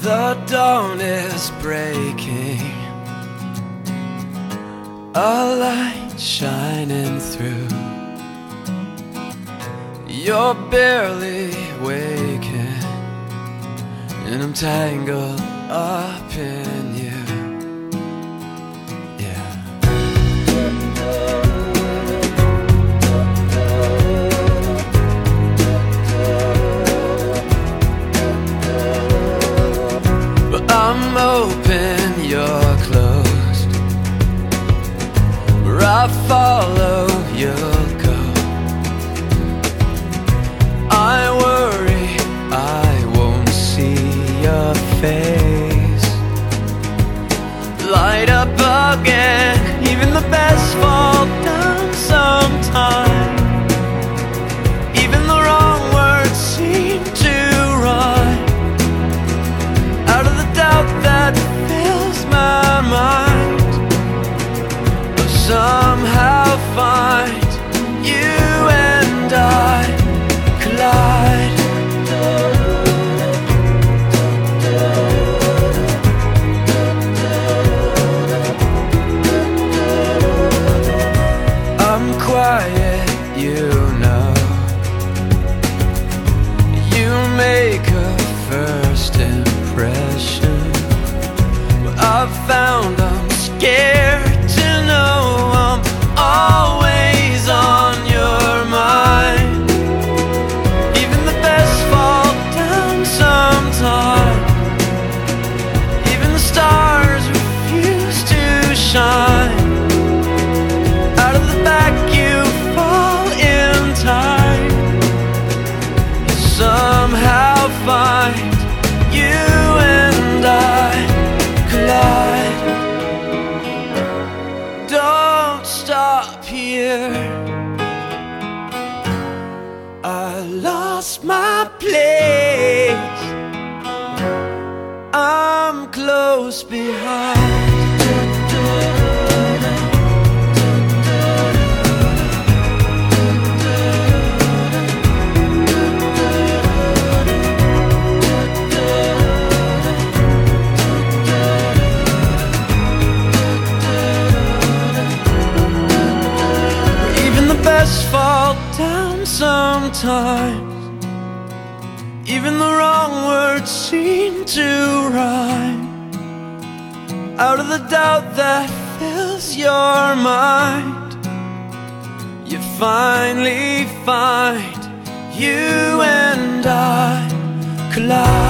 The dawn is breaking, a light shining through. You're barely waking, and I'm tangled up in you. I'm open, you're closed. Where I follow, you'll go. I worry I won't see your face light up again. Even the best fall down sometime. Even the wrong words seem to rhyme. Out of the doubt that fills my mind, I'll somehow find you and I collide. I'm quiet, you know. You make a first impression, but I've found I'm scared to know I'm always on your mind. Even the best fall down sometime. Even the stars refuse to shine. Out of the back you fall in time. You somehow find you and I collide. Don't stop here. I lost my place. I'm close behind. Fall down sometimes. Even the wrong words seem to rhyme. Out of the doubt that fills your mind, you finally find you and I collide.